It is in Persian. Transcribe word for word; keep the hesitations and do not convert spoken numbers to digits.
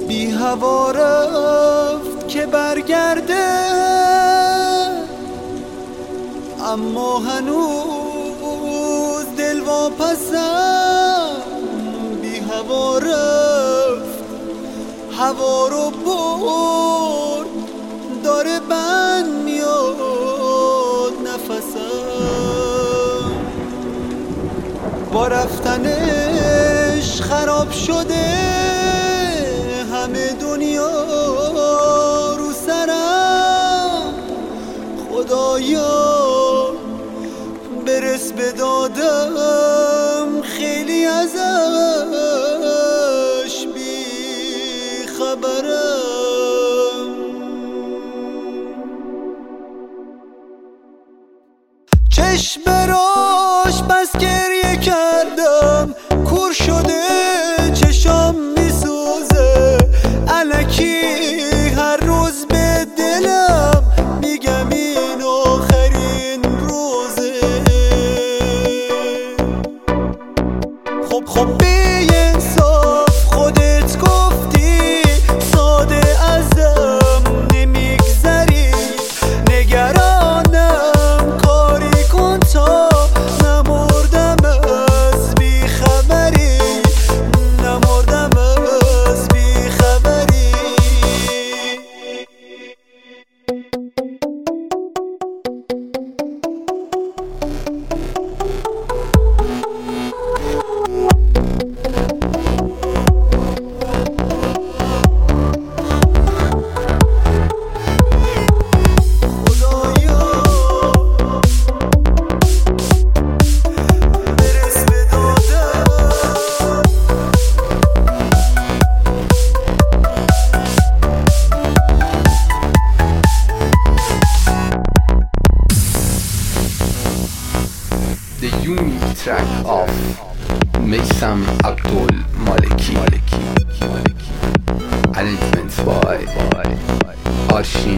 بی هوا رفت که برگرده، اما هنوز دل واپسم. بی هوا رفت، هوا رو برد، داره بند میاد نفسم. با رفتنش خراب شده همه دنیا رو سرم. خدایا برس به دادم، خیلی ازش بی خبرم. چشم براش بس گریه کردم، کور شده چشام میسوزه. الکی هر روز به دلم میگم این آخرین روزه. خب خب بی انصاف خودت گفتی، ساده ازم نمیگذری. نگرانم کاری کن تا نمردم از بی خبری، نمردم از بی خبری. The unique track of Meysam Abdul Maliki. Arrangements by Arshin